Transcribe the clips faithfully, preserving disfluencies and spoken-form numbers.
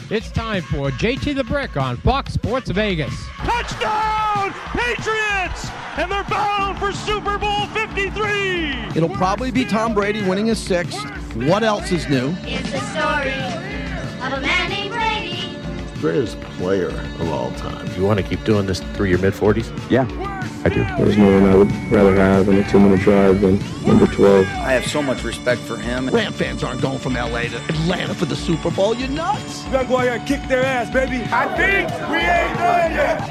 It's time for J T the Brick on Fox Sports Vegas. Touchdown, Patriots! And they're bound for Super Bowl fifty-three! It'll probably be Tom Brady winning his sixth. What else is new? It's the story of a man named Brady. Greatest player of all time. You want to keep doing this through your mid-forties? Yeah, I do. There's no one I would rather have in a two-minute drive than number twelve. I have so much respect for him. Ram fans aren't going from L A to Atlanta for the Super Bowl. You nuts? We're gonna go out here and kick their ass, baby. I think we ain't done yet.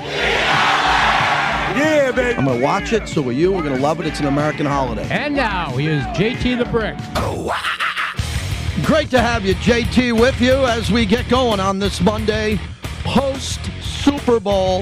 Yeah, baby. I'm going to watch it, so are you. We're going to love it. It's an American holiday. And now, here's J T the Brick. Great to have you, J T, with you as we get going on this Monday post-Super Bowl.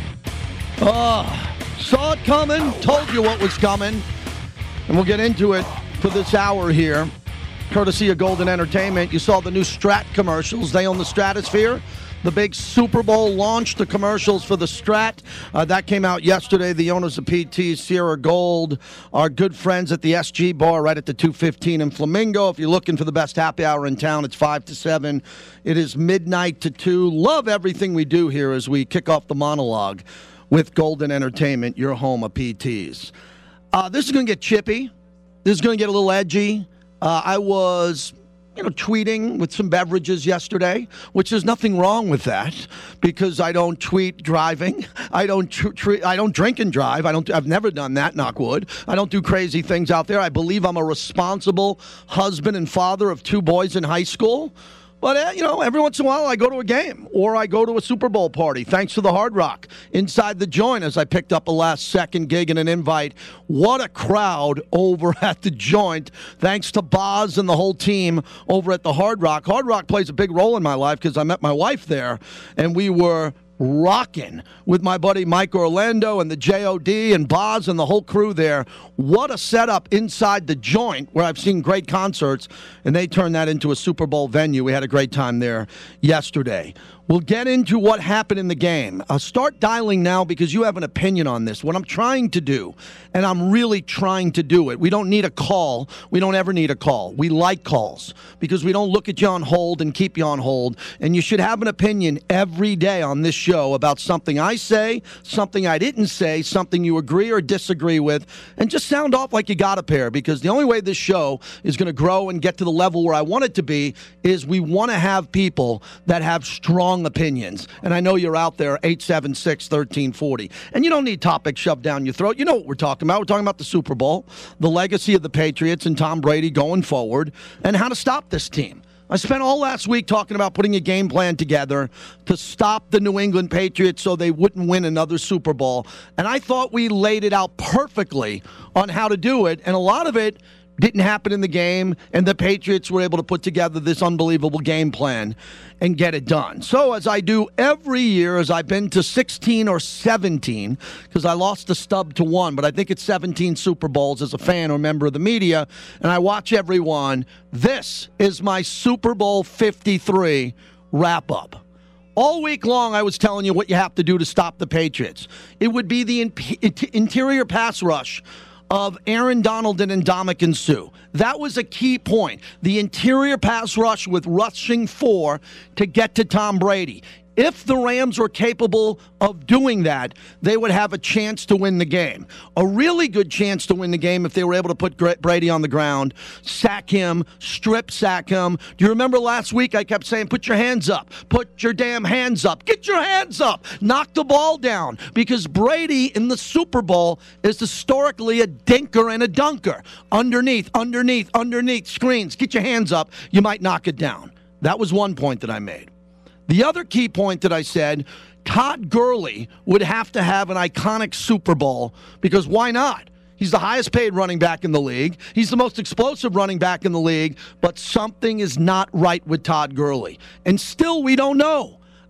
Uh, saw it coming, told you what was coming, and we'll get into it for this hour here. Courtesy of Golden Entertainment, you saw the new Strat commercials. They own the Stratosphere. The big Super Bowl launch, the commercials for the Strat. Uh, that came out yesterday. The owners of P T, Sierra Gold, our good friends at the S G Bar right at the two fifteen in Flamingo. If you're looking for the best happy hour in town, it's five to seven. It is midnight to two. Love everything we do here as we kick off the monologue with Golden Entertainment, your home of P Ts. Uh, this is going to get chippy. This is going to get a little edgy. Uh, I was... you know, tweeting with some beverages yesterday, which there's nothing wrong with that because I don't tweet driving. I don't tr- tr- I don't drink and drive. I don't. I've never done that, knock wood. I don't do crazy things out there. I believe I'm a responsible husband and father of two boys in high school. But, uh, you know, every once in a while I go to a game or I go to a Super Bowl party, thanks to the Hard Rock. Inside the Joint, as I picked up a last-second gig and an invite. What a crowd over at the Joint, thanks to Boz and the whole team over at the Hard Rock. Hard Rock plays a big role in my life because I met my wife there, and we were rocking with my buddy Mike Orlando and the J O D and Boz and the whole crew there. What a setup inside the Joint where I've seen great concerts, and they turned that into a Super Bowl venue. We had a great time there yesterday. We'll get into what happened in the game. I'll start dialing now because you have an opinion on this. What I'm trying to do, and I'm really trying to do it, we don't need a call. We don't ever need a call. We like calls because we don't look at you on hold and keep you on hold. And you should have an opinion every day on this show about something I say, something I didn't say, something you agree or disagree with, and just sound off like you got a pair, because the only way this show is going to grow and get to the level where I want it to be is we want to have people that have strong opinions. And I know you're out there, eight seven six, one three four zero. And you don't need topics shoved down your throat. You know what we're talking about. We're talking about the Super Bowl, the legacy of the Patriots and Tom Brady going forward, and how to stop this team. I spent all last week talking about putting a game plan together to stop the New England Patriots so they wouldn't win another Super Bowl. And I thought we laid it out perfectly on how to do it. And a lot of it didn't happen in the game, and the Patriots were able to put together this unbelievable game plan and get it done. So as I do every year, as I've been to sixteen or seventeen, because I lost the stub to one, but I think it's seventeen Super Bowls as a fan or member of the media, and I watch every one, this is my Super Bowl fifty-three wrap-up. All week long, I was telling you what you have to do to stop the Patriots. It would be the in- interior pass rush of Aaron Donald and Ndamukong Suh. That was a key point. The interior pass rush with rushing four to get to Tom Brady. If the Rams were capable of doing that, they would have a chance to win the game. A really good chance to win the game if they were able to put Brady on the ground, sack him, strip sack him. Do you remember last week I kept saying, put your hands up, put your damn hands up, get your hands up, knock the ball down, because Brady in the Super Bowl is historically a dinker and a dunker. Underneath, underneath, underneath, screens, get your hands up, you might knock it down. That was one point that I made. The other key point that I said, Todd Gurley would have to have an iconic Super Bowl, because why not? He's the highest paid running back in the league. He's the most explosive running back in the league, but something is not right with Todd Gurley. And still we don't know.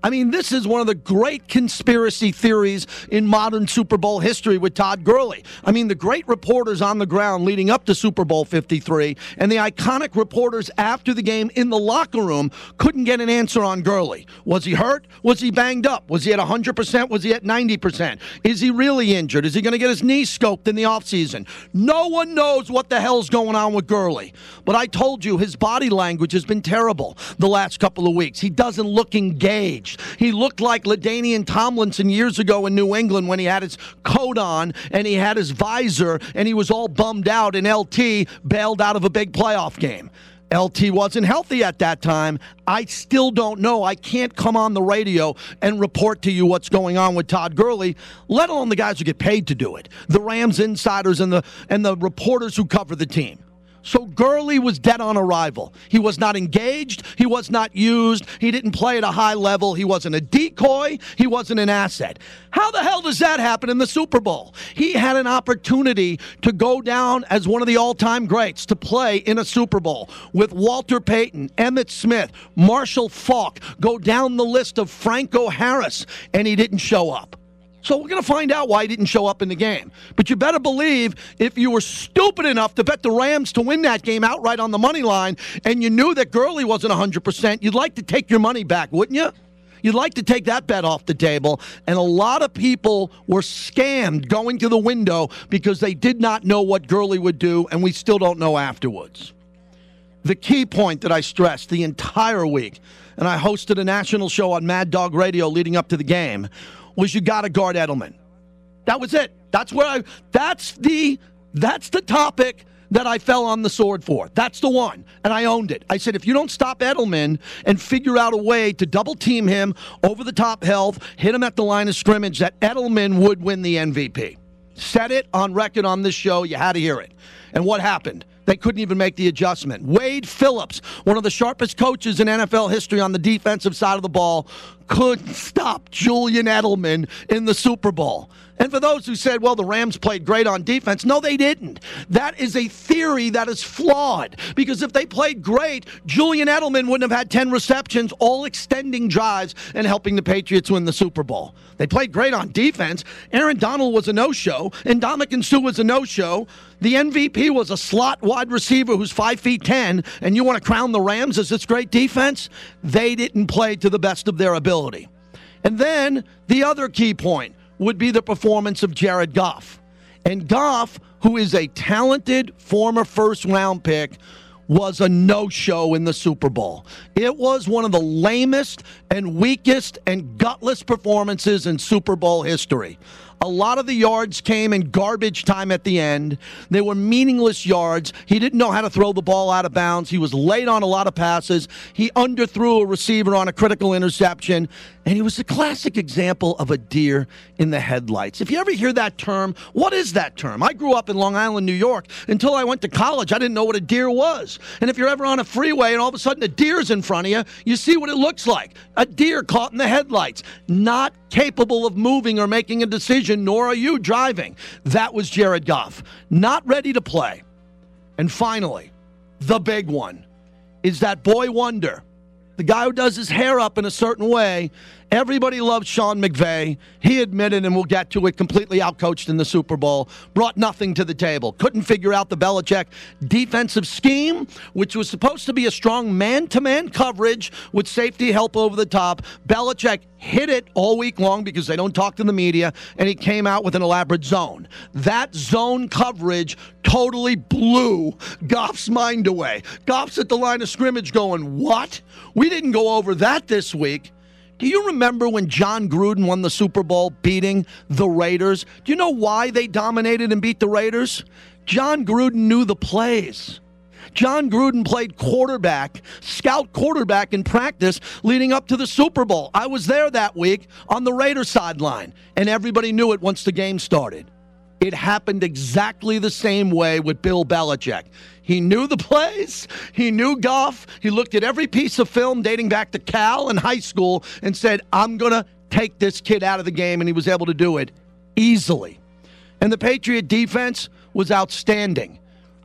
I mean, this is one of the great conspiracy theories in modern Super Bowl history with Todd Gurley. I mean, the great reporters on the ground leading up to Super Bowl fifty-three and the iconic reporters after the game in the locker room couldn't get an answer on Gurley. Was he hurt? Was he banged up? Was he at one hundred percent? Was he at ninety percent? Is he really injured? Is he going to get his knee scoped in the offseason? No one knows what the hell's going on with Gurley. But I told you, his body language has been terrible the last couple of weeks. He doesn't look engaged. He looked like LaDainian Tomlinson years ago in New England when he had his coat on and he had his visor and he was all bummed out and L T bailed out of a big playoff game. L T wasn't healthy at that time. I still don't know. I can't come on the radio and report to you what's going on with Todd Gurley, let alone the guys who get paid to do it, the Rams insiders and the and the reporters who cover the team. So Gurley was dead on arrival. He was not engaged. He was not used. He didn't play at a high level. He wasn't a decoy. He wasn't an asset. How the hell does that happen in the Super Bowl? He had an opportunity to go down as one of the all-time greats, to play in a Super Bowl with Walter Payton, Emmitt Smith, Marshall Faulk, go down the list of Franco Harris, and he didn't show up. So we're going to find out why he didn't show up in the game. But you better believe if you were stupid enough to bet the Rams to win that game outright on the money line and you knew that Gurley wasn't one hundred percent, you'd like to take your money back, wouldn't you? You'd like to take that bet off the table. And a lot of people were scammed going to the window because they did not know what Gurley would do, and we still don't know afterwards. The key point that I stressed the entire week, and I hosted a national show on Mad Dog Radio leading up to the game, was you got to guard Edelman. That was it. That's where I. That's the. That's the topic that I fell on the sword for. That's the one, and I owned it. I said, if you don't stop Edelman and figure out a way to double team him over the top health, hit him at the line of scrimmage, that Edelman would win the M V P. Said it on record on this show. You had to hear it. And what happened? They couldn't even make the adjustment. Wade Phillips, one of the sharpest coaches in N F L history on the defensive side of the ball, couldn't stop Julian Edelman in the Super Bowl. And for those who said, well, the Rams played great on defense, no, they didn't. That is a theory that is flawed, because if they played great, Julian Edelman wouldn't have had ten receptions, all extending drives and helping the Patriots win the Super Bowl. They played great on defense. Aaron Donald was a no-show, and Ndamukong Suh was a no-show. The M V P was a slot wide receiver who's five feet ten, and you want to crown the Rams as this great defense? They didn't play to the best of their ability. And then the other key point would be the performance of Jared Goff. And Goff, who is a talented former first-round pick, was a no-show in the Super Bowl. It was one of the lamest and weakest and gutless performances in Super Bowl history. A lot of the yards came in garbage time at the end. They were meaningless yards. He didn't know how to throw the ball out of bounds. He was late on a lot of passes. He underthrew a receiver on a critical interception. And he was a classic example of a deer in the headlights. If you ever hear that term, what is that term? I grew up in Long Island, New York. Until I went to college, I didn't know what a deer was. And if you're ever on a freeway and all of a sudden a deer's in front of you, you see what it looks like. A deer caught in the headlights, not capable of moving or making a decision, nor are you driving. That was Jared Goff, not ready to play. And finally, the big one is that boy wonder, the guy who does his hair up in a certain way. Everybody loves Sean McVay. He admitted, and we'll get to it, completely outcoached in the Super Bowl, brought nothing to the table, couldn't figure out the Belichick defensive scheme, which was supposed to be a strong man-to-man coverage with safety help over the top. Belichick hit it all week long because they don't talk to the media, and he came out with an elaborate zone. That zone coverage totally blew Goff's mind away. Goff's at the line of scrimmage going, what? We didn't go over that this week. Do you remember when John Gruden won the Super Bowl beating the Raiders? Do you know why they dominated and beat the Raiders? John Gruden knew the plays. John Gruden played quarterback, scout quarterback in practice leading up to the Super Bowl. I was there that week on the Raiders sideline, and everybody knew it once the game started. It happened exactly the same way with Bill Belichick. He knew the plays. He knew Goff. He looked at every piece of film dating back to Cal and high school and said, I'm going to take this kid out of the game, and he was able to do it easily. And the Patriot defense was outstanding.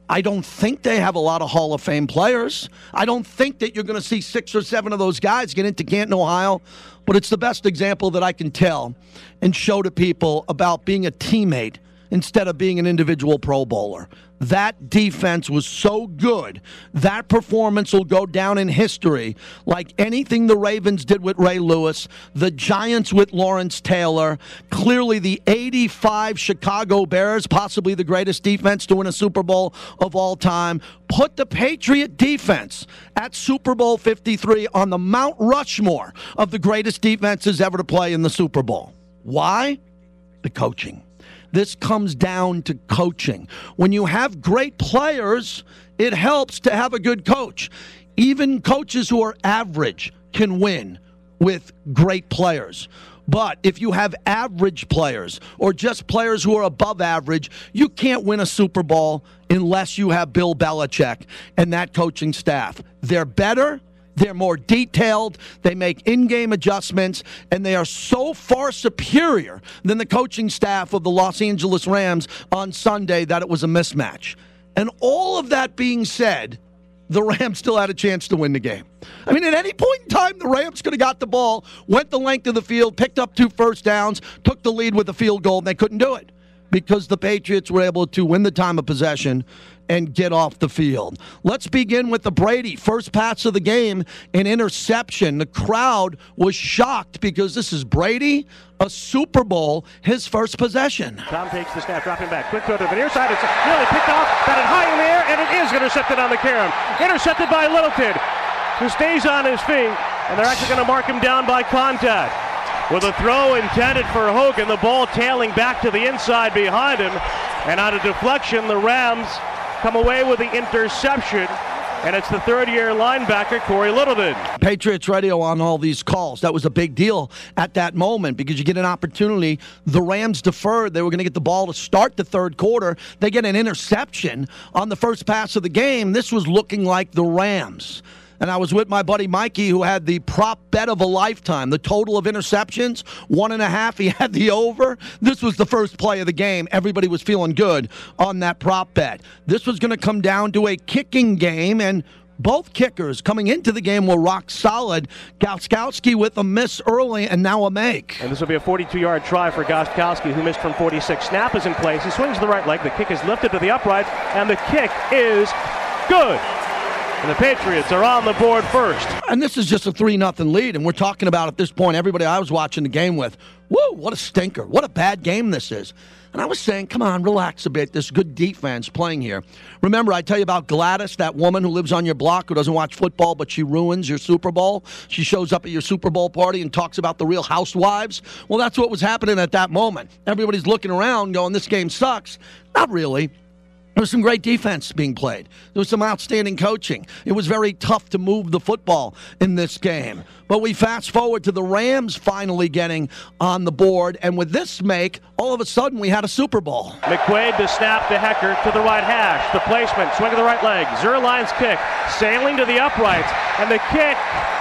I don't think they have a lot of Hall of Fame players. I don't think that you're going to see six or seven of those guys get into Canton, Ohio. But it's the best example that I can tell and show to people about being a teammate instead of being an individual Pro Bowler. That defense was so good. That performance will go down in history like anything the Ravens did with Ray Lewis, the Giants with Lawrence Taylor, clearly the eighty-five Chicago Bears, possibly the greatest defense to win a Super Bowl of all time. Put the Patriot defense at Super Bowl fifty-three on the Mount Rushmore of the greatest defenses ever to play in the Super Bowl. Why? The coaching. This comes down to coaching. When you have great players, it helps to have a good coach. Even coaches who are average can win with great players. But if you have average players or just players who are above average, you can't win a Super Bowl unless you have Bill Belichick and that coaching staff. They're better. They're more detailed, they make in-game adjustments, and they are so far superior than the coaching staff of the Los Angeles Rams on Sunday that it was a mismatch. And all of that being said, the Rams still had a chance to win the game. I mean, at any point in time, the Rams could have got the ball, went the length of the field, picked up two first downs, took the lead with a field goal, and they couldn't do it because the Patriots were able to win the time of possession and get off the field. Let's begin with the Brady. First pass of the game, an interception. The crowd was shocked because this is Brady, a Super Bowl, his first possession. Tom takes the snap, dropping back. Quick throw to the near side. It's nearly picked off, batted high in the air, and it is intercepted on the carom. Intercepted by Littleton, who stays on his feet, and they're actually going to mark him down by contact. With a throw intended for Hogan, the ball tailing back to the inside behind him, and on a deflection, the Rams come away with the interception, and it's the third-year linebacker, Corey Littleton. Patriots radio on all these calls. That was a big deal at that moment because you get an opportunity. The Rams deferred. They were going to get the ball to start the third quarter. They get an interception on the first pass of the game. This was looking like the Rams. And I was with my buddy Mikey, who had the prop bet of a lifetime. The total of interceptions, one and a half. He had the over. This was the first play of the game. Everybody was feeling good on that prop bet. This was going to come down to a kicking game, and both kickers coming into the game were rock solid. Gostkowski with a miss early and now a make. And this will be a forty-two-yard try for Gostkowski, who missed from forty-six. Snap is in place. He swings the right leg. The kick is lifted to the upright, and the kick is good. And the Patriots are on the board first. And this is just a three nothing lead, and we're talking about at this point everybody I was watching the game with, whoa, what a stinker. What a bad game this is. And I was saying, come on, relax a bit. There's good defense playing here. Remember, I tell you about Gladys, that woman who lives on your block who doesn't watch football, but she ruins your Super Bowl. She shows up at your Super Bowl party and talks about the Real Housewives. Well, that's what was happening at that moment. Everybody's looking around going, this game sucks. Not really. There was some great defense being played. There was some outstanding coaching. It was very tough to move the football in this game. But we fast forward to the Rams finally getting on the board, and with this make, all of a sudden we had a Super Bowl. McQuaid to snap to Hecker to the right hash. The placement, swing of the right leg. Zerline's kick, sailing to the uprights, and the kick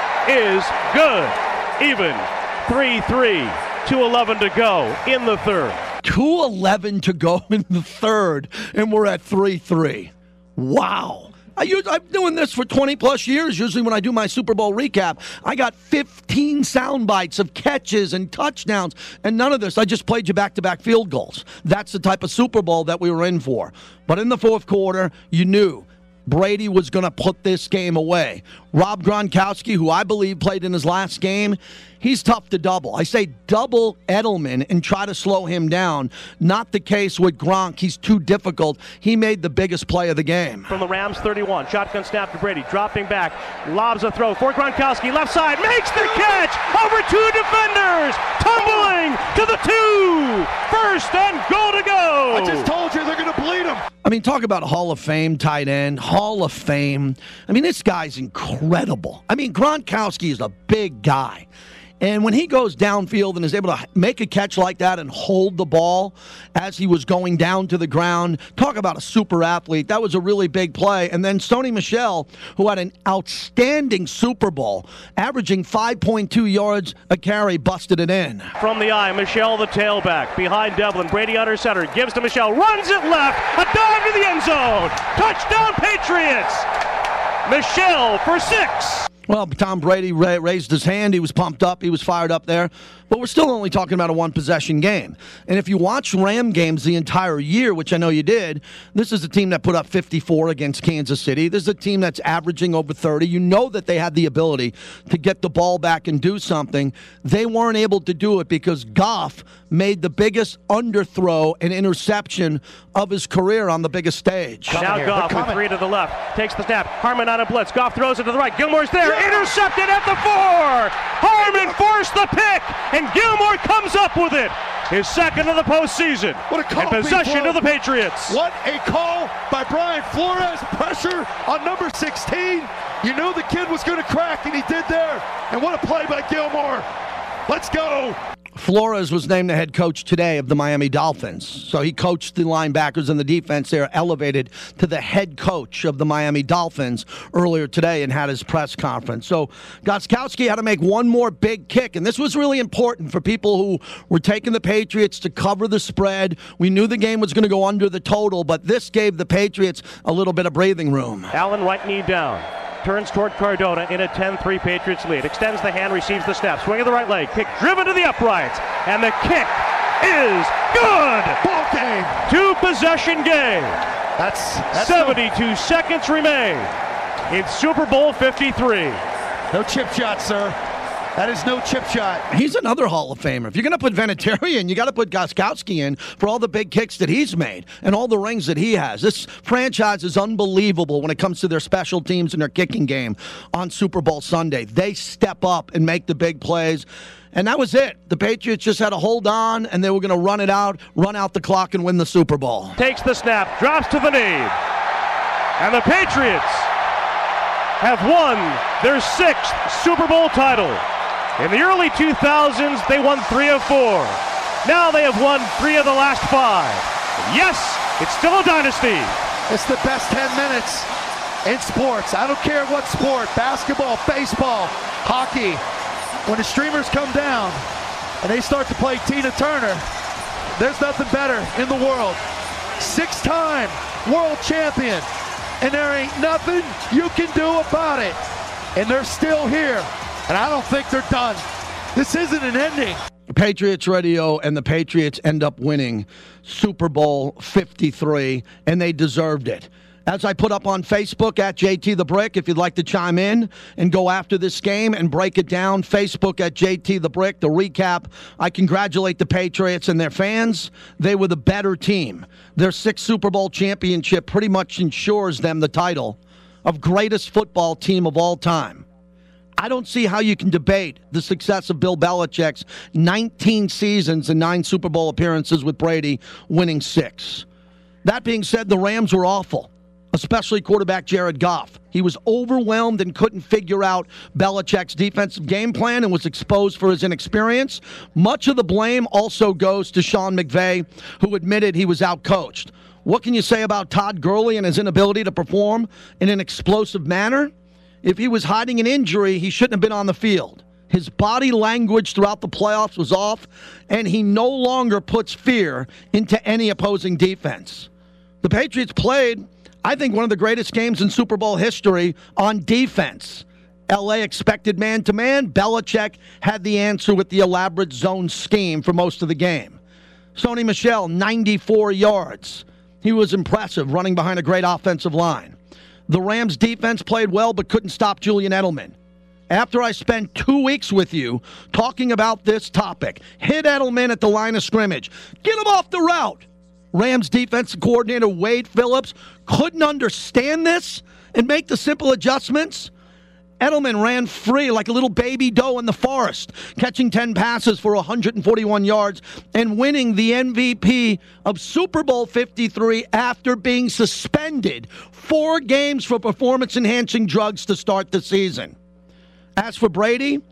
is good. Even three three. two eleven to go in the third. two eleven to go in the third, and we're at three three. Wow. I use, I'm doing this for twenty-plus years. Usually when I do my Super Bowl recap, I got fifteen sound bites of catches and touchdowns, and none of this. I just played you back-to-back field goals. That's the type of Super Bowl that we were in for. But in the fourth quarter, you knew Brady was going to put this game away. Rob Gronkowski, who I believe played in his last game, he's tough to double. I say double Edelman and try to slow him down. Not the case with Gronk. He's too difficult. He made the biggest play of the game. From the Rams, thirty-one. Shotgun snap to Brady. Dropping back. Lobs a throw for Gronkowski. Left side. Makes the catch. Over two defenders. Tumbling to the two. First and goal to go. I just told you they're going to bleed him. I mean, talk about a Hall of Fame tight end. Hall of Fame. I mean, this guy's incredible. I mean, Gronkowski is a big guy. And when he goes downfield and is able to make a catch like that and hold the ball as he was going down to the ground, talk about a super athlete. That was a really big play. And then Sony Michel, who had an outstanding Super Bowl, averaging five point two yards a carry, busted it in. From the eye, Michel the tailback, behind Devlin. Brady under center, gives to Michel, runs it left, a dive to the end zone. Touchdown Patriots! Michel for six. Well, Tom Brady ra- raised his hand. He was pumped up. He was fired up there. But we're still only talking about a one-possession game. And if you watch Ram games the entire year, which I know you did, this is a team that put up fifty-four against Kansas City. This is a team that's averaging over thirty. You know that they had the ability to get the ball back and do something. They weren't able to do it because Goff made the biggest underthrow and interception of his career on the biggest stage. Now Goff with three to the left. Takes the snap. Harmon on a blitz. Goff throws it to the right. Gilmore's there. Intercepted at the four. Harmon forced the pick. And Gilmore comes up with it. His second of the postseason. What a call, and possession people. of the Patriots. What a call by Brian Flores. Pressure on number sixteen. You knew the kid was going to crack, and he did there. And what a play by Gilmore. Let's go. Flores was named the head coach today of the Miami Dolphins. So he coached the linebackers and the defense. They are elevated to the head coach of the Miami Dolphins earlier today and had his press conference. So Gostkowski had to make one more big kick, and this was really important for people who were taking the Patriots to cover the spread. We knew the game was going to go under the total, but this gave the Patriots a little bit of breathing room. Allen right knee down. Turns toward Cardona in a ten three Patriots lead. Extends the hand, receives the snap. Swing of the right leg. Kick driven to the uprights. And the kick is good. Ball game. Two possession game. That's, that's seventy-two no, seconds remain in Super Bowl fifty-three. No chip shot, sir. That is no chip shot. He's another Hall of Famer. If you're going to put Vinatieri in, you got to put Gostkowski in for all the big kicks that he's made and all the rings that he has. This franchise is unbelievable when it comes to their special teams and their kicking game on Super Bowl Sunday. They step up and make the big plays. And that was it. The Patriots just had to hold on, and they were going to run it out, run out the clock, and win the Super Bowl. Takes the snap, drops to the knee. And the Patriots have won their sixth Super Bowl title. In the early two thousands, they won three of four. Now they have won three of the last five. Yes, it's still a dynasty. It's the best ten minutes in sports. I don't care what sport, basketball, baseball, hockey. When the streamers come down and they start to play Tina Turner, there's nothing better in the world. Six-time world champion, and there ain't nothing you can do about it. And they're still here. And I don't think they're done. This isn't an ending. Patriots Radio and the Patriots end up winning Super Bowl fifty-three, and they deserved it. As I put up on Facebook at J T The Brick, if you'd like to chime in and go after this game and break it down, Facebook at J T The Brick, the recap. I congratulate the Patriots and their fans. They were the better team. Their sixth Super Bowl championship pretty much ensures them the title of greatest football team of all time. I don't see how you can debate the success of Bill Belichick's nineteen seasons and nine Super Bowl appearances with Brady, winning six. That being said, the Rams were awful, especially quarterback Jared Goff. He was overwhelmed and couldn't figure out Belichick's defensive game plan and was exposed for his inexperience. Much of the blame also goes to Sean McVay, who admitted he was outcoached. What can you say about Todd Gurley and his inability to perform in an explosive manner? If he was hiding an injury, he shouldn't have been on the field. His body language throughout the playoffs was off, and he no longer puts fear into any opposing defense. The Patriots played, I think, one of the greatest games in Super Bowl history on defense. L A expected man-to-man. Belichick had the answer with the elaborate zone scheme for most of the game. Sony Michel, ninety-four yards. He was impressive, running behind a great offensive line. The Rams defense played well but couldn't stop Julian Edelman. After I spent two weeks with you talking about this topic, hit Edelman at the line of scrimmage, get him off the route. Rams defensive coordinator Wade Phillips couldn't understand this and make the simple adjustments. Edelman ran free like a little baby doe in the forest, catching ten passes for one hundred forty-one yards and winning the M V P of Super Bowl fifty-three after being suspended four games for performance-enhancing drugs to start the season. As for Brady,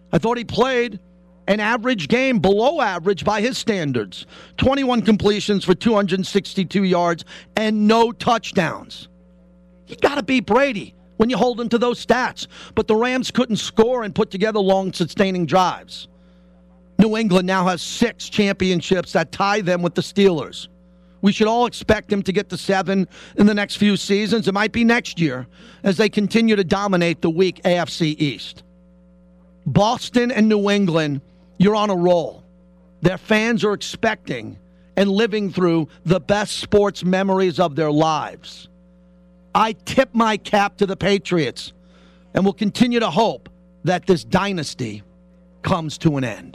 I thought he played an average game, below average by his standards. twenty-one completions for two hundred sixty-two yards and no touchdowns. You got to beat Brady when you hold him to those stats. But the Rams couldn't score and put together long, sustaining drives. New England now has six championships that tie them with the Steelers. We should all expect them to get to seven in the next few seasons. It might be next year as they continue to dominate the weak A F C East. Boston and New England, you're on a roll. Their fans are expecting and living through the best sports memories of their lives. I tip my cap to the Patriots and will continue to hope that this dynasty comes to an end.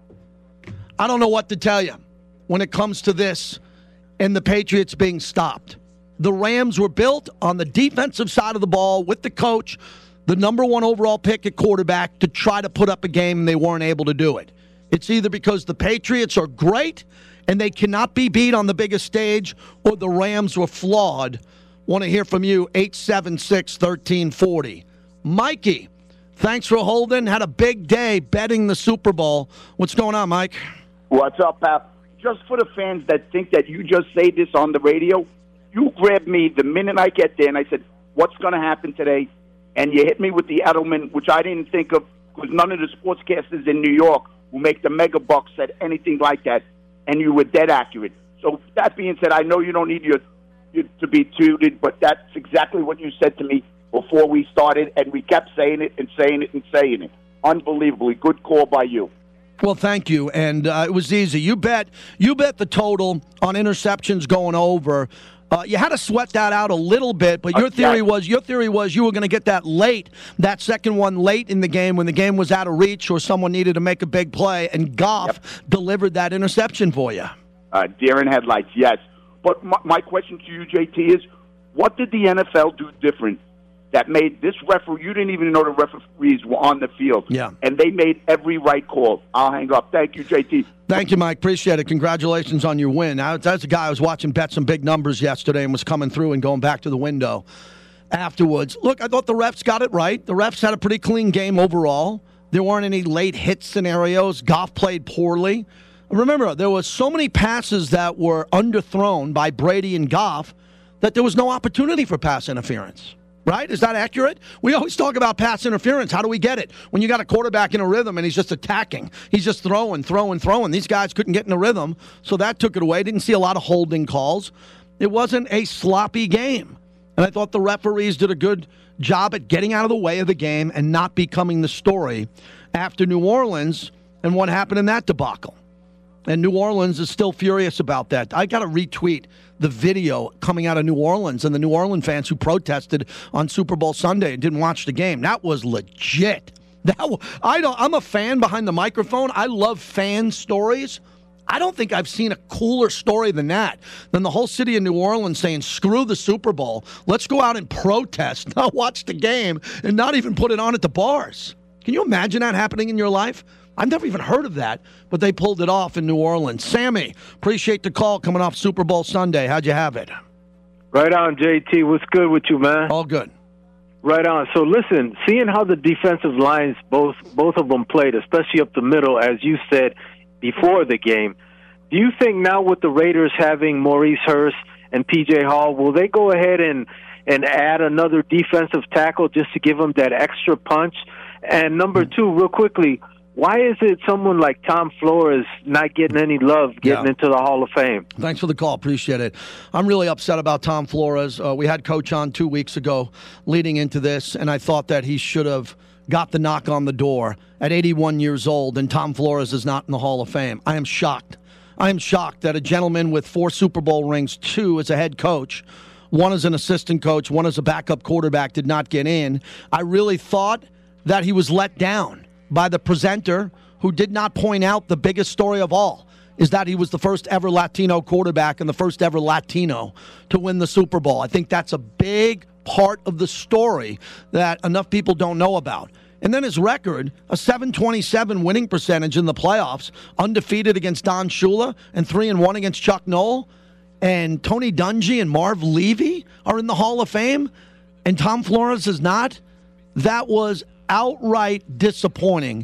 I don't know what to tell you when it comes to this and the Patriots being stopped. The Rams were built on the defensive side of the ball with the coach, the number one overall pick at quarterback, to try to put up a game, and they weren't able to do it. It's either because the Patriots are great and they cannot be beat on the biggest stage, or the Rams were flawed. Want to hear from you, eight seven six, one three four zero. Mikey, thanks for holding. Had a big day betting the Super Bowl. What's going on, Mike? What's up, pal? Just for the fans that think that you just say this on the radio, you grabbed me the minute I get there, and I said, what's going to happen today? And you hit me with the Edelman, which I didn't think of, because none of the sportscasters in New York who make the mega bucks said anything like that, and you were dead accurate. So that being said, I know you don't need your, your to be tutored, but that's exactly what you said to me before we started, and we kept saying it and saying it and saying it. Unbelievably good call by you. Well, thank you, and uh, it was easy. You bet, you bet the total on interceptions going over. Uh, you had to sweat that out a little bit, but your theory was your theory was you were going to get that late, that second one late in the game when the game was out of reach or someone needed to make a big play, and Goff yep. delivered that interception for you. Uh, deer in headlights, yes. But my, my question to you, J T, is what did the N F L do different that made this referee, you didn't even know the referees were on the field. Yeah. And they made every right call. I'll hang up. Thank you, J T. Thank you, Mike. Appreciate it. Congratulations on your win. I, that's a guy I was watching bet some big numbers yesterday and was coming through and going back to the window afterwards. Look, I thought the refs got it right. The refs had a pretty clean game overall. There weren't any late hit scenarios. Goff played poorly. Remember, there were so many passes that were underthrown by Brady and Goff that there was no opportunity for pass interference. Right? Is that accurate? We always talk about pass interference. How do we get it? When you got a quarterback in a rhythm and he's just attacking. He's just throwing, throwing, throwing. These guys couldn't get in a rhythm, so that took it away. Didn't see a lot of holding calls. It wasn't a sloppy game. And I thought the referees did a good job at getting out of the way of the game and not becoming the story after New Orleans and what happened in that debacle. And New Orleans is still furious about that. I got to retweet the video coming out of New Orleans and the New Orleans fans who protested on Super Bowl Sunday and didn't watch the game. That was legit. That was, I don't, I'm a fan behind the microphone. I love fan stories. I don't think I've seen a cooler story than that, than the whole city of New Orleans saying, screw the Super Bowl. Let's go out and protest, not watch the game, and not even put it on at the bars. Can you imagine that happening in your life? I've never even heard of that, but they pulled it off in New Orleans. Sammy, appreciate the call coming off Super Bowl Sunday. How'd you have it? Right on, J T. What's good with you, man? All good. Right on. So listen, seeing how the defensive lines, both both of them played, especially up the middle, as you said before the game, do you think now with the Raiders having Maurice Hurst and P J Hall, will they go ahead and, and add another defensive tackle just to give them that extra punch? And number two, real quickly, why is it someone like Tom Flores not getting any love getting yeah. into the Hall of Fame? Thanks for the call. Appreciate it. I'm really upset about Tom Flores. Uh, we had Coach on two weeks ago leading into this, and I thought that he should have got the knock on the door at eighty-one years old, and Tom Flores is not in the Hall of Fame. I am shocked. I am shocked that a gentleman with four Super Bowl rings, two as a head coach, one as an assistant coach, one as a backup quarterback, did not get in. I really thought that he was let down by the presenter, who did not point out the biggest story of all, is that he was the first ever Latino quarterback and the first ever Latino to win the Super Bowl. I think that's a big part of the story that enough people don't know about. And then his record, a seven twenty-seven winning percentage in the playoffs, undefeated against Don Shula, and three and one against Chuck Noll, and Tony Dungy and Marv Levy are in the Hall of Fame, and Tom Flores is not. That was outright disappointing.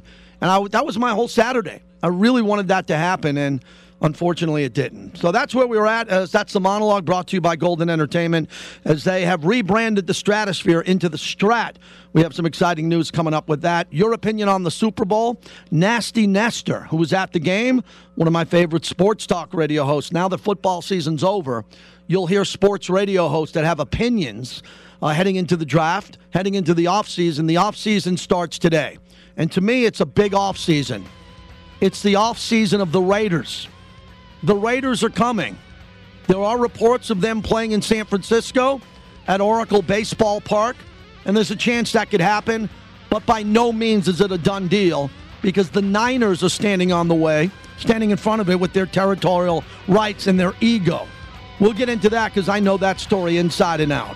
And I, that was my whole Saturday. I really wanted that to happen, and unfortunately it didn't. So that's where we were at. As that's the monologue brought to you by Golden Entertainment as they have rebranded the Stratosphere into the Strat. We have some exciting news coming up with that. Your opinion on the Super Bowl? Nasty Nestor, who was at the game, one of my favorite sports talk radio hosts. Now that football season's over, you'll hear sports radio hosts that have opinions uh, heading into the draft, heading into the offseason. The offseason starts today. And to me, it's a big offseason. It's the offseason of the Raiders. The Raiders are coming. There are reports of them playing in San Francisco at Oracle Baseball Park, and there's a chance that could happen, but by no means is it a done deal because the Niners are standing on the way, standing in front of it with their territorial rights and their ego. We'll get into that because I know that story inside and out.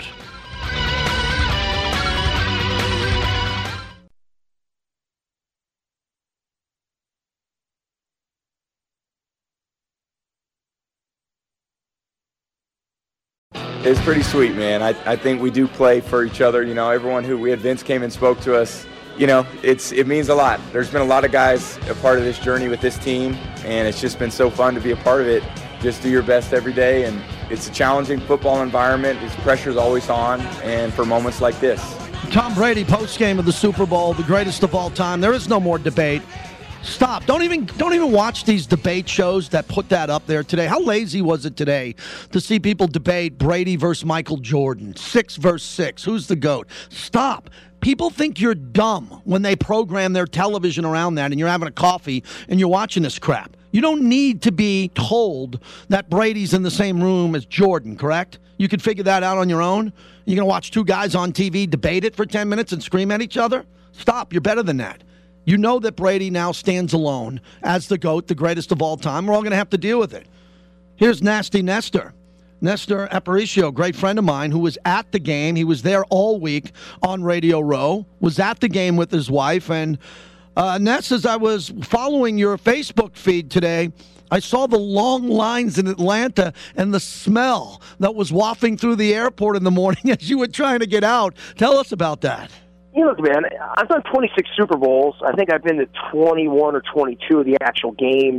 It's pretty sweet, man. I, I think we do play for each other. You know, everyone who we had Vince came and spoke to us, you know, it's it means a lot. There's been a lot of guys a part of this journey with this team, and it's just been so fun to be a part of it. Just do your best every day, and it's a challenging football environment. This pressure's always on, and for moments like this. Tom Brady, post-game of the Super Bowl, the greatest of all time. There is no more debate. Stop. Don't even don't even watch these debate shows that put that up there today. How lazy was it today to see people debate Brady versus Michael Jordan, six versus six? Who's the GOAT? Stop. People think you're dumb when they program their television around that and you're having a coffee and you're watching this crap. You don't need to be told that Brady's in the same room as Jordan, correct? You can figure that out on your own. You're going to watch two guys on T V debate it for ten minutes and scream at each other? Stop. You're better than that. You know that Brady now stands alone as the GOAT, the greatest of all time. We're all going to have to deal with it. Here's Nasty Nestor. Nestor Aparicio, great friend of mine, who was at the game. He was there all week on Radio Row, was at the game with his wife. And uh, Ness, as I was following your Facebook feed today, I saw the long lines in Atlanta and the smell that was wafting through the airport in the morning as you were trying to get out. Tell us about that. You look, man, I've done twenty-six Super Bowls. I think I've been to twenty-one or twenty-two of the actual games.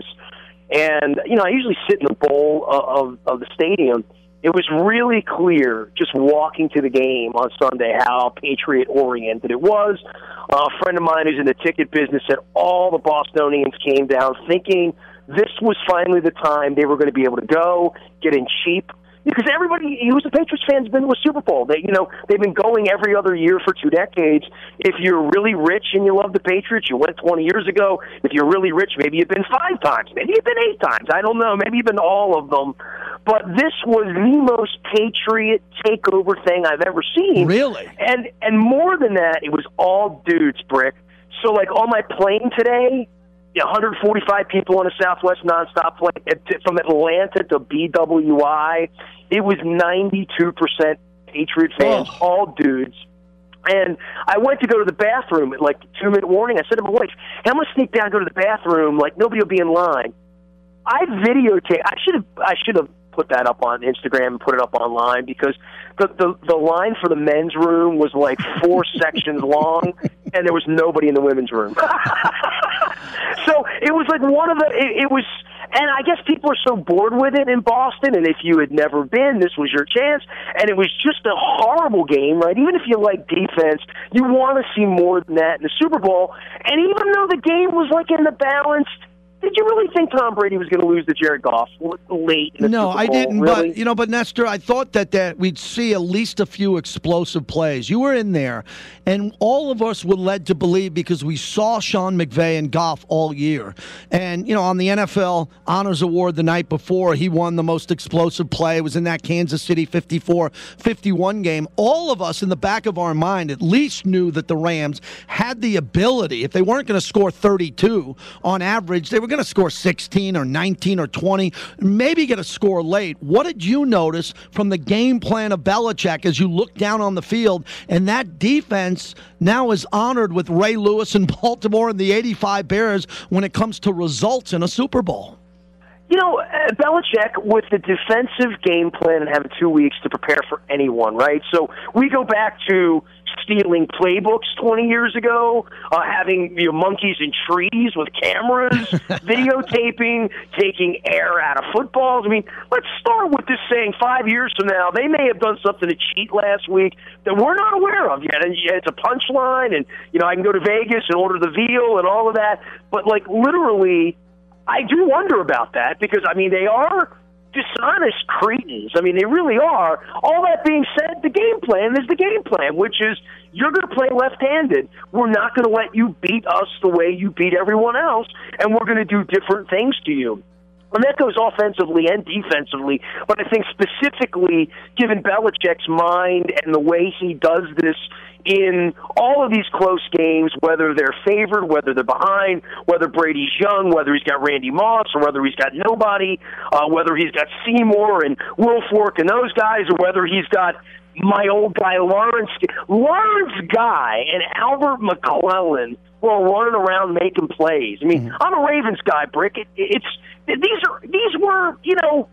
And, you know, I usually sit in the bowl of, of, of the stadium. It was really clear just walking to the game on Sunday how Patriot-oriented it was. Uh, a friend of mine who's in the ticket business said all the Bostonians came down thinking this was finally the time they were going to be able to go, get in cheap. Because everybody who's a Patriots fan has been to a Super Bowl. They, you know, they've been going every other year for two decades. If you're really rich and you love the Patriots, you went twenty years ago. If you're really rich, maybe you've been five times. Maybe you've been eight times. I don't know. Maybe you've been all of them. But this was the most Patriot takeover thing I've ever seen. Really? And and more than that, it was all dudes, Brick. So, like, on my plane today, one hundred forty-five people on a Southwest nonstop flight from Atlanta to B W I. It was ninety-two percent Patriot fans, oh. all dudes. And I went to go to the bathroom at like two-minute warning. I said to my wife, hey, I'm going to sneak down and go to the bathroom. Like, nobody will be in line. I videotaped. I should have I should have put that up on Instagram and put it up online because the, the, the line for the men's room was like four sections long, and there was nobody in the women's room. So it was like one of the, it, it was, and I guess people are so bored with it in Boston, and if you had never been, this was your chance, and it was just a horrible game, right? Even if you like defense, you want to see more than that in the Super Bowl, and even though the game was like in the balanced, did you really think Tom Brady was going to lose to Jared Goff late in the No, Super Bowl? I didn't. Really? But you know, but Nestor, I thought that that we'd see at least a few explosive plays. You were in there, and all of us were led to believe because we saw Sean McVay and Goff all year. And you know, on the N F L Honors Award the night before, he won the most explosive play. It was in that Kansas City fifty-four fifty-one game. All of us in the back of our mind at least knew that the Rams had the ability. If they weren't going to score thirty-two on average, they were going to score sixteen or nineteen or twenty, maybe get a score late. What did you notice from the game plan of Belichick as you look down on the field? And that defense now is honored with Ray Lewis in Baltimore and the eighty-five Bears when it comes to results in a Super Bowl. You know, uh, Belichick, with the defensive game plan and having two weeks to prepare for anyone, right? So we go back to stealing playbooks twenty years ago, uh, having you know, monkeys in trees with cameras, videotaping, taking air out of footballs. I mean, let's start with this saying five years from now, they may have done something to cheat last week that we're not aware of yet. And it's a punchline, and, you know, I can go to Vegas and order the veal and all of that. But, like, literally, I do wonder about that because, I mean, they are dishonest cretins. I mean, they really are. All that being said, the game plan is the game plan, which is you're going to play left-handed. We're not going to let you beat us the way you beat everyone else, and we're going to do different things to you. And that goes offensively and defensively. But I think specifically, given Belichick's mind and the way he does this in all of these close games, whether they're favored, whether they're behind, whether Brady's young, whether he's got Randy Moss, or whether he's got nobody, uh, whether he's got Seymour and Wilfork and those guys, or whether he's got my old guy Lawrence, Lawrence Guy and Albert McClellan who are running around making plays. I mean, mm-hmm. I'm a Ravens guy, Brick. It, it's these are these were you know.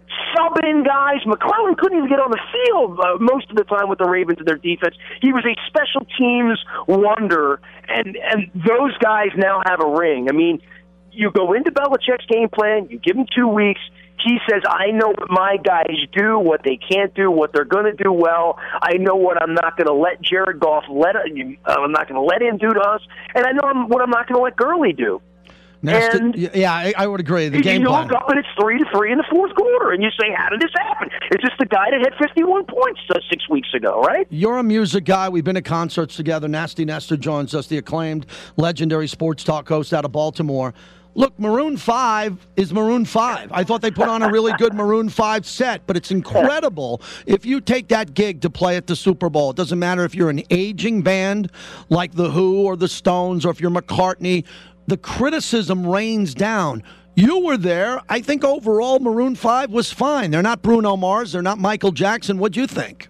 sub-in guys. McClellan couldn't even get on the field uh, most of the time with the Ravens and their defense. He was a special teams wonder, and and those guys now have a ring. I mean, you go into Belichick's game plan, you give him two weeks, he says, I know what my guys do, what they can't do, what they're going to do well. I know what I'm not going to let Jared Goff let uh, I'm not going to let him do to us, and I know I'm, what I'm not going to let Gurley do. Next, and yeah, I, I would agree. The you, game you plan. look up and it's three to three in the fourth quarter, and you say, "How did this happen?" It's just the guy that had fifty-one points uh, six weeks ago, right? You're a music guy. We've been to concerts together. Nasty Nestor joins us, the acclaimed, legendary sports talk host out of Baltimore. Look, Maroon five is Maroon five. I thought they put on a really good Maroon five set, but it's incredible if you take that gig to play at the Super Bowl. It doesn't matter if you're an aging band like The Who or The Stones, or if you're McCartney. The criticism rains down. You were there. I think overall Maroon five was fine. They're not Bruno Mars. They're not Michael Jackson. What'd you think?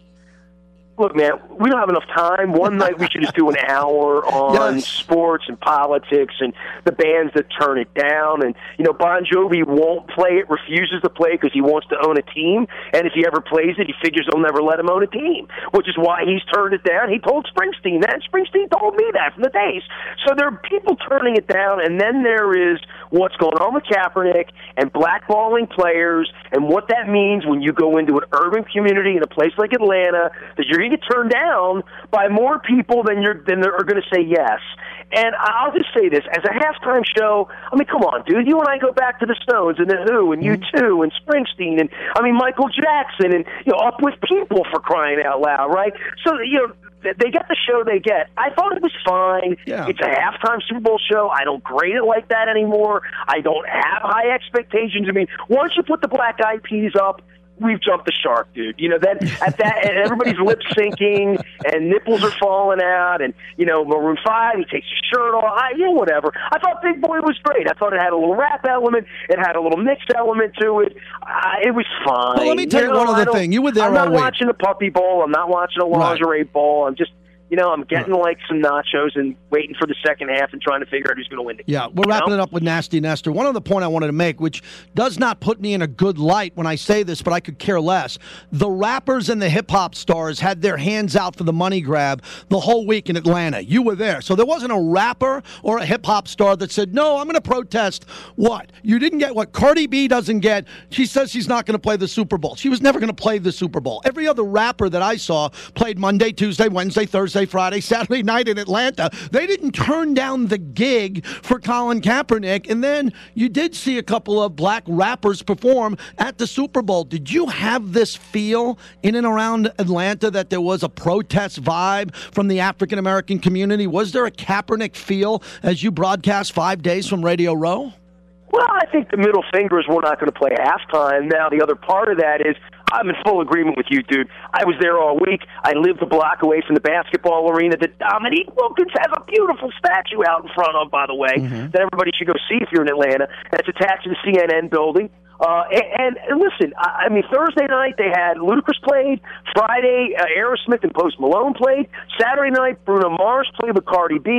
Look, man, we don't have enough time. One night we should just do an hour on yes. sports and politics and the bands that turn it down. And, you know, Bon Jovi won't play it, refuses to play it because he wants to own a team. And if he ever plays it, he figures they'll never let him own a team, which is why he's turned it down. He told Springsteen that. Springsteen told me that from the days. So there are people turning it down, and then there is what's going on with Kaepernick and blackballing players and what that means when you go into an urban community in a place like Atlanta that you're get turned down by more people than you're than are going to say yes. And I'll just say this, as a halftime show, I mean, come on, dude, you and I go back to the Stones and the Who and U two and Springsteen and, I mean, Michael Jackson and, you know, Up With People, for crying out loud, right? So, you know, they get the show they get. I thought it was fine. Yeah. It's a halftime Super Bowl show. I don't grade it like that anymore. I don't have high expectations. I mean, once you put the Black Eyed Peas up, we've jumped the shark, dude. You know, then at that, and everybody's lip syncing and nipples are falling out, and, you know, Maroon five, he takes his shirt off, I, you know, whatever. I thought Big Boy was great. I thought it had a little rap element, it had a little mixed element to it. Uh, it was fine. Well, let me tell you, you know, one other thing. You were there I'm all not week. watching a puppy bowl. I'm not watching a lingerie right. bowl. I'm just, you know, I'm getting like some nachos and waiting for the second half and trying to figure out who's going to win the game. Yeah, we're wrapping know? it up with Nasty Nestor. One other point I wanted to make, which does not put me in a good light when I say this, but I could care less. The rappers and the hip-hop stars had their hands out for the money grab the whole week in Atlanta. You were there. So there wasn't a rapper or a hip-hop star that said, no, I'm going to protest what? You didn't get what Cardi B doesn't get. She says she's not going to play the Super Bowl. She was never going to play the Super Bowl. Every other rapper that I saw played Monday, Tuesday, Wednesday, Thursday, Friday, Saturday night in Atlanta. They didn't turn down the gig for Colin Kaepernick, and then you did see a couple of black rappers perform at the Super Bowl. Did you have this feel in and around Atlanta that there was a protest vibe from the African-American community? Was there a Kaepernick feel as you broadcast five days from Radio Row? Well, I think the middle finger is we're not going to play halftime. Now, the other part of that is I'm in full agreement with you, dude. I was there all week. I lived a block away from the basketball arena that Dominique Wilkins has a beautiful statue out in front of, by the way, mm-hmm. that everybody should go see if you're in Atlanta. That's attached to the C N N building. Uh, and, and listen, I, I mean, Thursday night they had Ludacris played. Friday, uh, Aerosmith and Post Malone played. Saturday night, Bruno Mars played with Cardi B.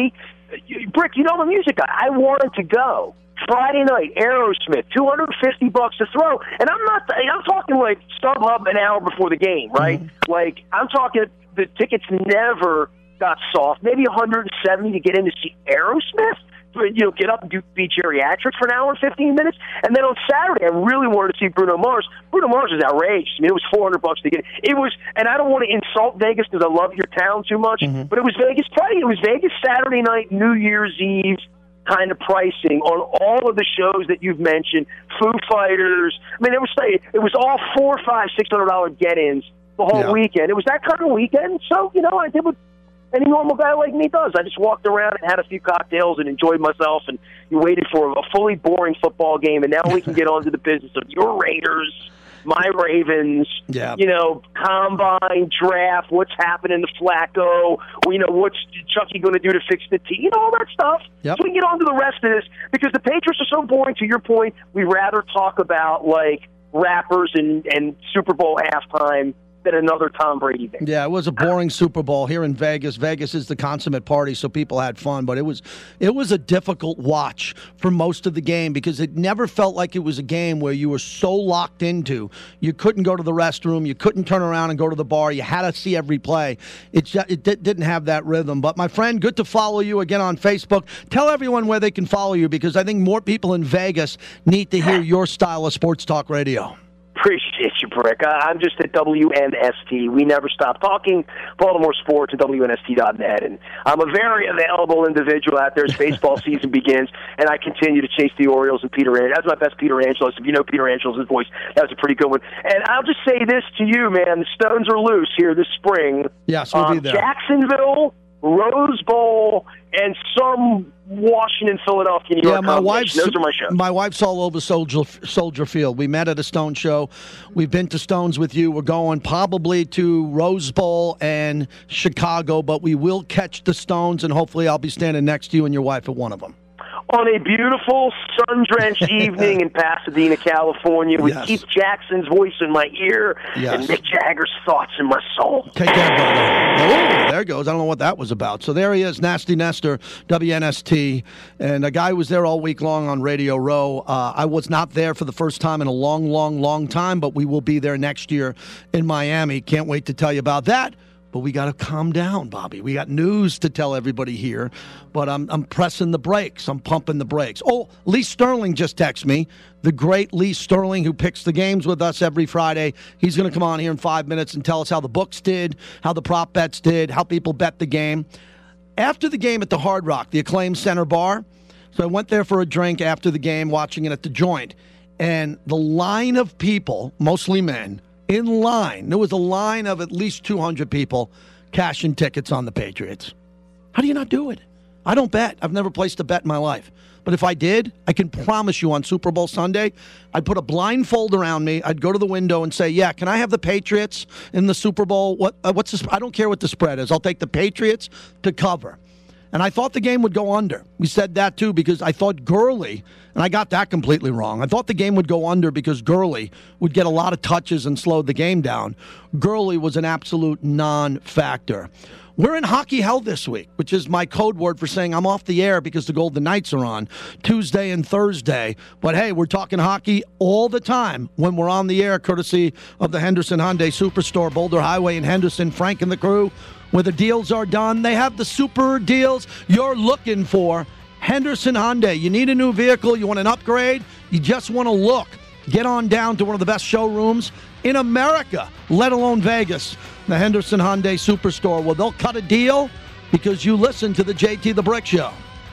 Brick, you know the music. I wanted to go. Friday night, Aerosmith, two hundred fifty bucks to throw. And I'm not, I'm talking like StubHub an hour before the game, right? Mm-hmm. Like, I'm talking, the tickets never got soft. Maybe one hundred seventy to get in to see Aerosmith. You know, get up and do be geriatrics for an hour and fifteen minutes. And then on Saturday, I really wanted to see Bruno Mars. Bruno Mars was outrageous. I mean, it was four hundred bucks to get it. It was, and I don't want to insult Vegas because I love your town too much, mm-hmm. but it was Vegas Friday. It was Vegas Saturday night, New Year's Eve kind of pricing on all of the shows that you've mentioned. Foo Fighters. I mean, it was it was all four, five, six hundred dollar get-ins the whole yeah. weekend. It was that kind of weekend. So you know, I did what any normal guy like me does. I just walked around and had a few cocktails and enjoyed myself, and you waited for a fully boring football game, and now we can get on to the business of your Raiders, my Ravens, yeah. you know, combine, draft, what's happening to Flacco, you know, what's Chucky going to do to fix the team, you know, all that stuff. Yep. So we can get on to the rest of this, because the Patriots are so boring. To your point, we rather talk about, like, rappers and, and Super Bowl halftime than another Tom Brady thing. Yeah, it was a boring Super Bowl here in Vegas. Vegas is the consummate party, so people had fun, but it was it was a difficult watch for most of the game because it never felt like it was a game where you were so locked into. You couldn't go to the restroom, you couldn't turn around and go to the bar. You had to see every play. It just, it didn't have that rhythm. But my friend, good to follow you again on Facebook. Tell everyone where they can follow you, because I think more people in Vegas need to hear your style of sports talk radio. Appreciate you, Brick. I'm just at W N S T. We never stop talking Baltimore sports at W N S T dot net. And I'm a very available individual out there as baseball season begins, and I continue to chase the Orioles and Peter Angelos. That's my best Peter Angelos. If you know Peter Angelos' voice, that was a pretty good one. And I'll just say this to you, man. The Stones are loose here this spring. Yes, we'll um, be there. Jacksonville, Rose Bowl, and some Washington, Philadelphia, New York. Yeah, my wife's, Those are my shows. My wife's all over Soldier, Soldier Field. We met at a Stone show. We've been to Stones with you. We're going probably to Rose Bowl and Chicago, but we will catch the Stones, and hopefully I'll be standing next to you and your wife at one of them. On a beautiful, sun-drenched evening in Pasadena, California, with yes. Keith Jackson's voice in my ear yes. and Mick Jagger's thoughts in my soul. Take that, brother. Oh, there it goes. I don't know what that was about. So there he is, Nasty Nestor, W N S T, and a guy who was there all week long on Radio Row. Uh, I was not there for the first time in a long, long, long time, but we will be there next year in Miami. Can't wait to tell you about that. But we got to calm down, Bobby. We got news to tell everybody here, but I'm I'm pressing the brakes. I'm pumping the brakes. Oh, Lee Sterling just texted me. The great Lee Sterling, who picks the games with us every Friday. He's going to come on here in five minutes and tell us how the books did, how the prop bets did, how people bet the game. After the game at the Hard Rock, the Acclaim Center Bar, so I went there for a drink after the game, watching it at the Joint, and the line of people, mostly men, in line. There was a line of at least two hundred people cashing tickets on the Patriots. How do you not do it? I don't bet. I've never placed a bet in my life. But if I did, I can promise you on Super Bowl Sunday, I'd put a blindfold around me. I'd go to the window and say, yeah, can I have the Patriots in the Super Bowl? What? Uh, what's the, I don't care what the spread is. I'll take the Patriots to cover. And I thought the game would go under. We said that, too, because I thought Gurley, and I got that completely wrong. I thought the game would go under because Gurley would get a lot of touches and slow the game down. Gurley was an absolute non-factor. We're in hockey hell this week, which is my code word for saying I'm off the air because the Golden Knights are on Tuesday and Thursday. But, hey, we're talking hockey all the time when we're on the air, courtesy of the Henderson Hyundai Superstore, Boulder Highway in Henderson. Frank and the crew, where the deals are done. They have the super deals you're looking for. Henderson Hyundai. You need a new vehicle. You want an upgrade. You just want to look. Get on down to one of the best showrooms in America, let alone Vegas. The Henderson Hyundai Superstore. Well, they'll cut a deal because you listen to the J T the Brick Show.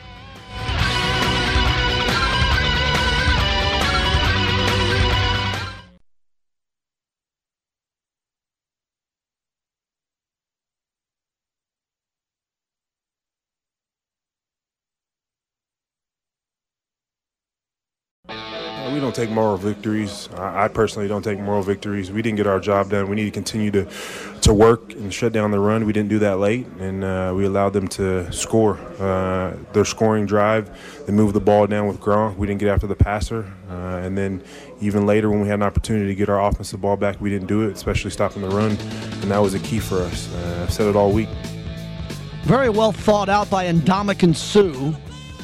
We don't take moral victories. I personally don't take moral victories. We didn't get our job done. We need to continue to to work and shut down the run. We didn't do that late, and uh, we allowed them to score. Uh, their scoring drive, they moved the ball down with Gronk. We didn't get after the passer. Uh, and then even later when we had an opportunity to get our offensive ball back, we didn't do it, especially stopping the run, and that was a key for us. Uh, I've said it all week. Very well thought out by Ndamukong Suh.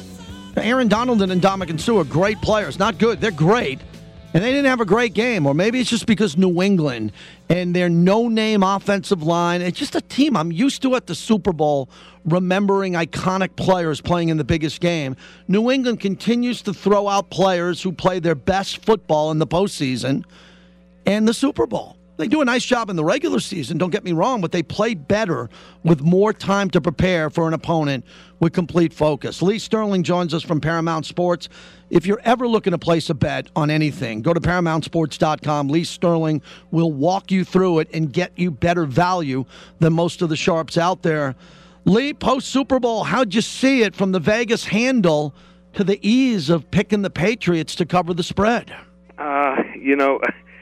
Aaron Donald and Ndamukong Suh are great players. Not good. They're great. And they didn't have a great game. Or maybe it's just because New England and their no-name offensive line. It's just a team I'm used to at the Super Bowl, remembering iconic players playing in the biggest game. New England continues to throw out players who play their best football in the postseason and the Super Bowl. They do a nice job in the regular season, don't get me wrong, but they play better with more time to prepare for an opponent with complete focus. Lee Sterling joins us from Paramount Sports. If you're ever looking to place a bet on anything, go to paramount sports dot com. Lee Sterling will walk you through it and get you better value than most of the sharps out there. Lee, post-Super Bowl, how'd you see it from the Vegas handle to the ease of picking the Patriots to cover the spread? Uh, you know...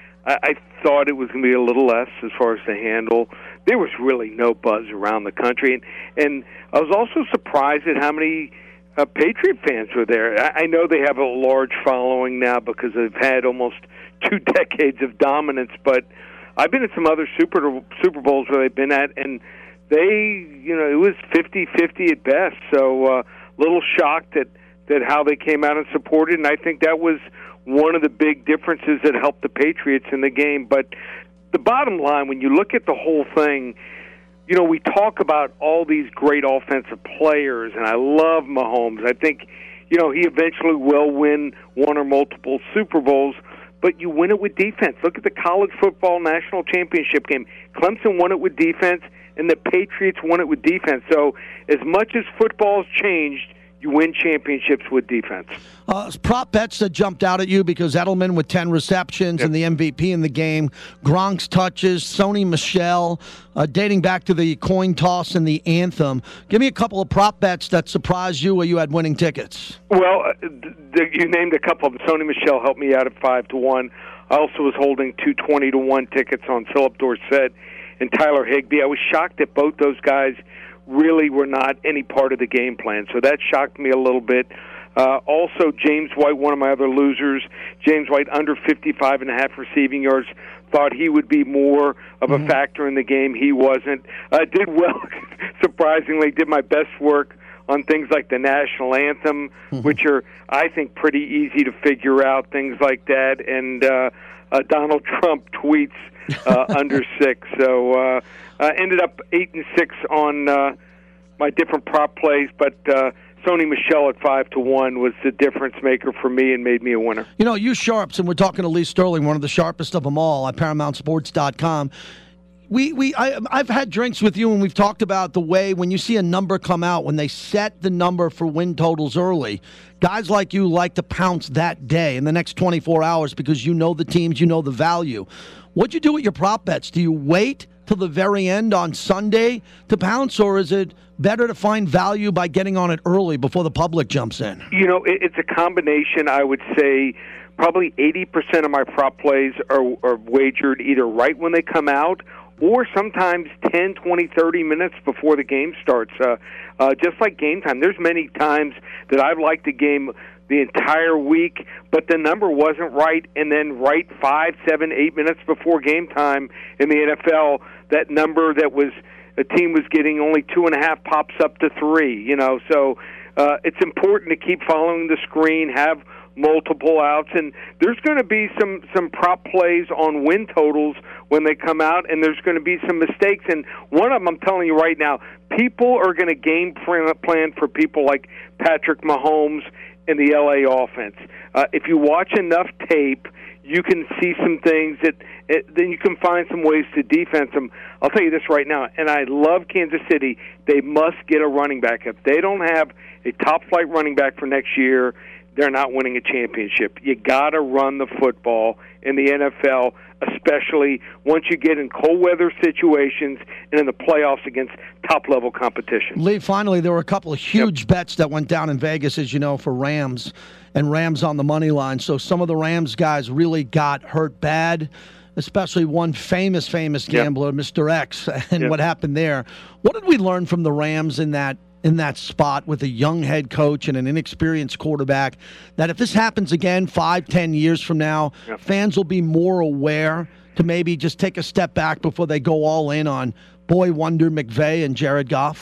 I thought it was going to be a little less as far as the handle. There was really no buzz around the country. And, and I was also surprised at how many uh, Patriot fans were there. I, I know they have a large following now because they've had almost two decades of dominance, but I've been at some other Super Super Bowls where they've been at, and they, you know, it was fifty-fifty at best. So a uh, little shocked at, at how they came out and supported, and I think that was one of the big differences that helped the Patriots in the game. But the bottom line, when you look at the whole thing, you know, we talk about all these great offensive players, and I love Mahomes. I think, you know, he eventually will win one or multiple Super Bowls, but you win it with defense. Look at the college football national championship game. Clemson won it with defense, and the Patriots won it with defense. So as much as football's changed, you win championships with defense. Uh, prop bets that jumped out at you because Edelman with ten receptions yep. and the M V P in the game, Gronk's touches, Sony Michel, uh, dating back to the coin toss and the anthem. Give me a couple of prop bets that surprised you where you had winning tickets. Well, uh, th- you named a couple of them. Sony Michel helped me out at five to one. I also was holding two twenty to one tickets on Philip Dorsett and Tyler Higbee. I was shocked that both those guys really were not any part of the game plan. So that shocked me a little bit. Uh, also, James White, one of my other losers, James White under fifty-five and a half receiving yards, thought he would be more of a mm-hmm. factor in the game. He wasn't. Uh, did well, surprisingly, did my best work on things like the national anthem, mm-hmm. which are, I think, pretty easy to figure out, things like that. And uh, uh, Donald Trump tweets uh, under six. So uh, uh, ended up eight and six on uh, my different prop plays, but uh, Sony Michel at five to one was the difference maker for me and made me a winner. You know, you sharps, and we're talking to Lee Sterling, one of the sharpest of them all at paramount sports dot com. We we I, I've had drinks with you, and we've talked about the way when you see a number come out, when they set the number for win totals early, guys like you like to pounce that day in the next twenty-four hours because you know the teams, you know the value. What'd you do with your prop bets? Do you wait till the very end on Sunday to pounce, or is it better to find value by getting on it early before the public jumps in? You know, it, it's a combination. I would say probably eighty percent of my prop plays are, are wagered either right when they come out or sometimes ten, twenty, thirty minutes before the game starts. Uh, uh, just like game time. There's many times that I've liked the game the entire week, but the number wasn't right, and then right five, seven, eight minutes before game time in the N F L, that number that was a team was getting only two and a half pops up to three. You know, so uh, it's important to keep following the screen, have multiple outs, and there's going to be some some prop plays on win totals when they come out, and there's going to be some mistakes. And one of them, I'm telling you right now, people are going to game plan for people like Patrick Mahomes and the L A offense. Uh, if you watch enough tape, you can see some things that it, then you can find some ways to defense them. I'll tell you this right now, and I love Kansas City. They must get a running back. If they don't have a top-flight running back for next year, they're not winning a championship. You got to run the football in the N F L, especially once you get in cold weather situations and in the playoffs against top-level competition. Lee, finally, there were a couple of huge yep. bets that went down in Vegas, as you know, for Rams, and Rams on the money line. So some of the Rams guys really got hurt bad, especially one famous, famous gambler, yep. Mister X, and yep. what happened there. What did we learn from the Rams in that in that spot with a young head coach and an inexperienced quarterback, that if this happens again five, ten years from now, yep. fans will be more aware to maybe just take a step back before they go all in on boy wonder McVay and Jared Goff?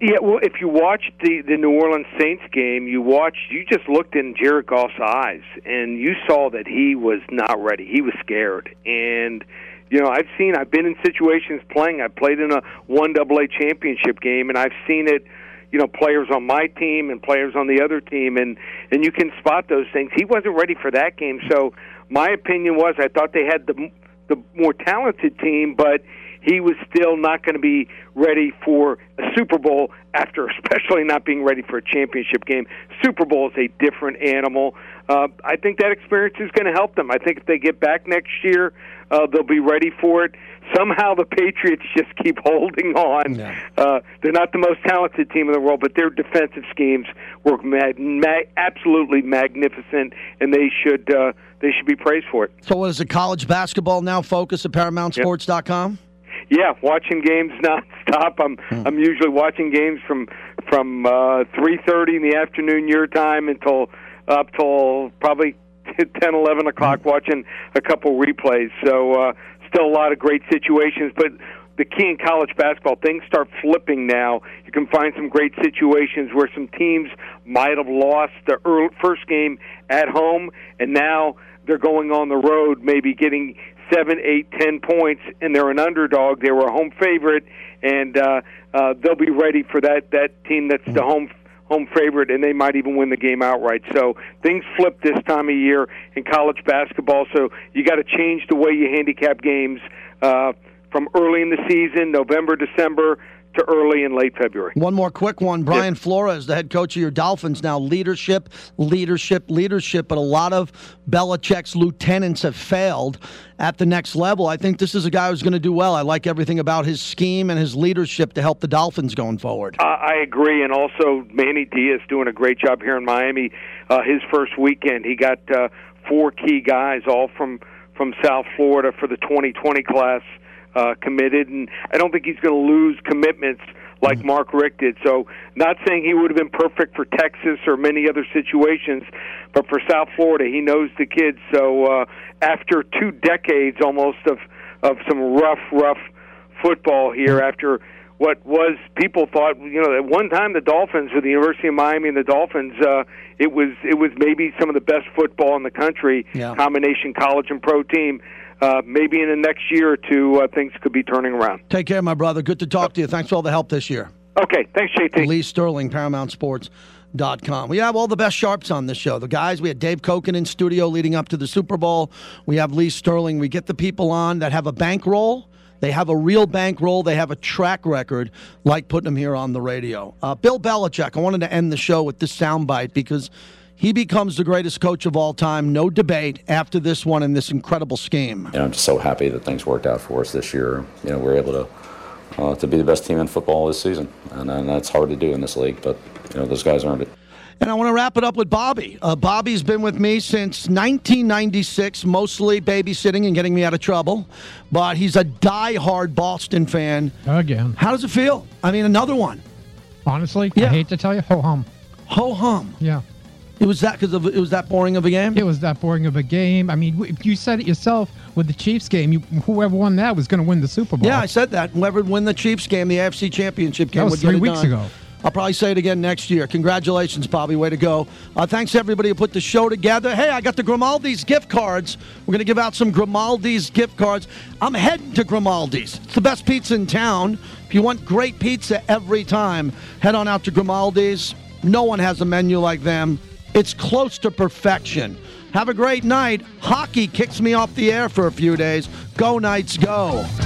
Yeah, well, if you watched the, the New Orleans Saints game, you watched, you just looked in Jared Goff's eyes, and you saw that he was not ready. He was scared. And, you know, I've seen, I've been in situations playing. I played in a one double A championship game, and I've seen it, you know, players on my team and players on the other team, and, and you can spot those things. He wasn't ready for that game. So my opinion was I thought they had the the more talented team, but he was still not going to be ready for a Super Bowl after, especially not being ready for a championship game. Super Bowl is a different animal. Uh, I think that experience is going to help them. I think if they get back next year, uh, they'll be ready for it. Somehow the Patriots just keep holding on. Yeah. Uh, they're not the most talented team in the world, but their defensive schemes were mag- mag- absolutely magnificent, and they should uh, they should be praised for it. So what is the college basketball now focus at Paramount Sports dot com? Yep. Yeah, watching games nonstop. I'm hmm. I'm usually watching games from from uh, three thirty in the afternoon your time until up till probably ten, eleven o'clock, hmm. watching a couple replays. So uh, still a lot of great situations, but the key in college basketball, things start flipping now. You can find some great situations where some teams might have lost the early, first game at home, and now they're going on the road, maybe getting seven, eight, ten points, and they're an underdog. They were a home favorite, and uh, uh, they'll be ready for that, that team that's the home home favorite, and they might even win the game outright. So things flip this time of year in college basketball, so you got to change the way you handicap games uh, from early in the season, November, December, to early and late February. One more quick one. Brian yep. Flores, the head coach of your Dolphins now. Leadership, leadership, leadership, but a lot of Belichick's lieutenants have failed at the next level. I think this is a guy who's going to do well. I like everything about his scheme and his leadership to help the Dolphins going forward. Uh, I agree, and also Manny Diaz doing a great job here in Miami. Uh, his first weekend, he got uh, four key guys, all from, from South Florida for the twenty twenty class. Uh, committed, and I don't think he's going to lose commitments like mm-hmm. Mark Richt did. So not saying he would have been perfect for Texas or many other situations, but for South Florida, he knows the kids. So uh, after two decades almost of, of some rough, rough football here, after what was, people thought, you know, at one time the Dolphins, with the University of Miami and the Dolphins, uh, it was it was maybe some of the best football in the country, yeah. combination college and pro team. Uh, maybe in the next year or two, uh, things could be turning around. Take care, my brother. Good to talk to you. Thanks for all the help this year. Okay. Thanks, J T. Lee Sterling, Paramount Sports dot com. We have all the best sharps on this show. The guys, we had Dave Koken in studio leading up to the Super Bowl. We have Lee Sterling. We get the people on that have a bankroll. They have a real bankroll. They have a track record, like putting them here on the radio. Uh, Bill Belichick, I wanted to end the show with this soundbite because he becomes the greatest coach of all time, no debate, after this one and this incredible scheme. You know, I'm just so happy that things worked out for us this year. You know, we're able to uh, to be the best team in football this season, and, and that's hard to do in this league, but, you know, those guys earned it. And I want to wrap it up with Bobby. Uh, Bobby's been with me since nineteen ninety-six, mostly babysitting and getting me out of trouble, but he's a diehard Boston fan. Again. How does it feel? I mean, another one. Honestly, yeah. I hate to tell you, ho-hum. Ho-hum. Yeah. It was that because it was that boring of a game? It was that boring of a game. I mean, you said it yourself with the Chiefs game. You, whoever won that was going to win the Super Bowl. Yeah, I said that. Whoever would win the Chiefs game, the A F C Championship game, that was would three get it weeks done. ago. I'll probably say it again next year. Congratulations, Bobby. Way to go. Uh, thanks to everybody who put the show together. Hey, I got the Grimaldi's gift cards. We're going to give out some Grimaldi's gift cards. I'm heading to Grimaldi's. It's the best pizza in town. If you want great pizza every time, head on out to Grimaldi's. No one has a menu like them. It's close to perfection. Have a great night. Hockey kicks me off the air for a few days. Go Knights, go.